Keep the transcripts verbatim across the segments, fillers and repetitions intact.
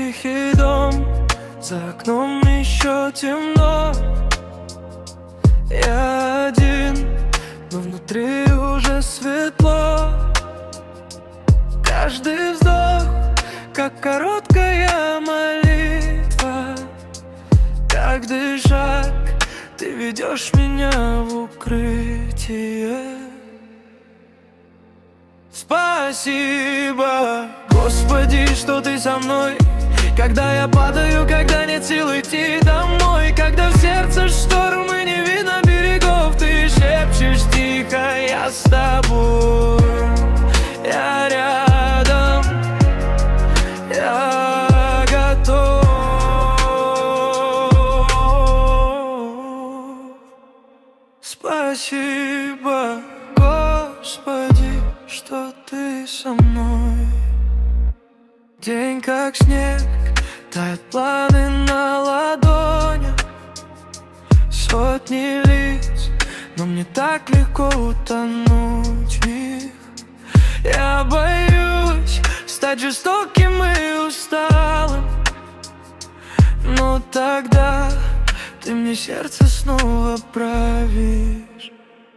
тихий дом, за окном еще темно. Я один, но внутри уже светло. Каждый вздох, как короткая молитва. Каждый шаг, ты ведешь меня в укрытие. Спасибо, Господи, что ты со мной, когда я падаю, когда нет сил идти домой, когда в сердце шторм и не видно берегов. Ты шепчешь тихо: я с тобой, я рядом, я готов. Спасибо, Господи, что ты со мной. День как снег, тают планы на ладонях. Сотни лиц, но мне так легко утонуть в них. Я боюсь стать жестоким и усталым, но тогда ты мне сердце снова правишь.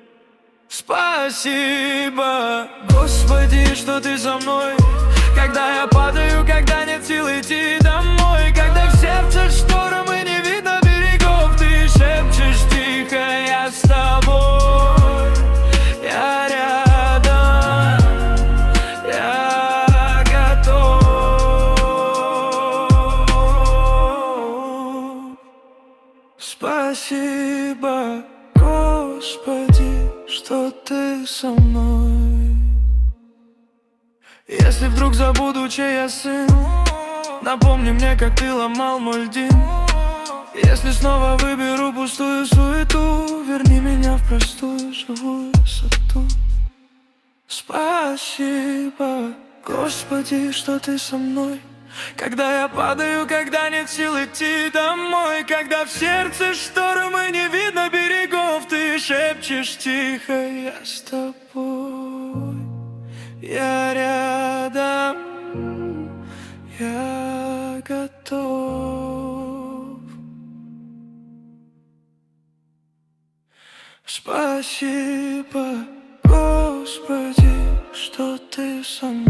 Спасибо, Господи, что ты со мной, когда я падаю, когда нет сил идти домой, когда в сердце шторм и не видно берегов. Ты шепчешь тихо: я с тобой, я рядом, я готов. Спасибо, Господи, что ты со мной. Если вдруг забуду, чей я сын, напомни мне, как ты ломал мой льдин. Если снова выберу пустую суету, верни меня в простую живую высоту. Спасибо, Господи, что ты со мной, когда я падаю, когда нет сил идти домой, когда в сердце шторм и не видно берегов. Ты шепчешь тихо: я с тобой, я рядом, я готов. Спасибо, Господи, что ты со мной.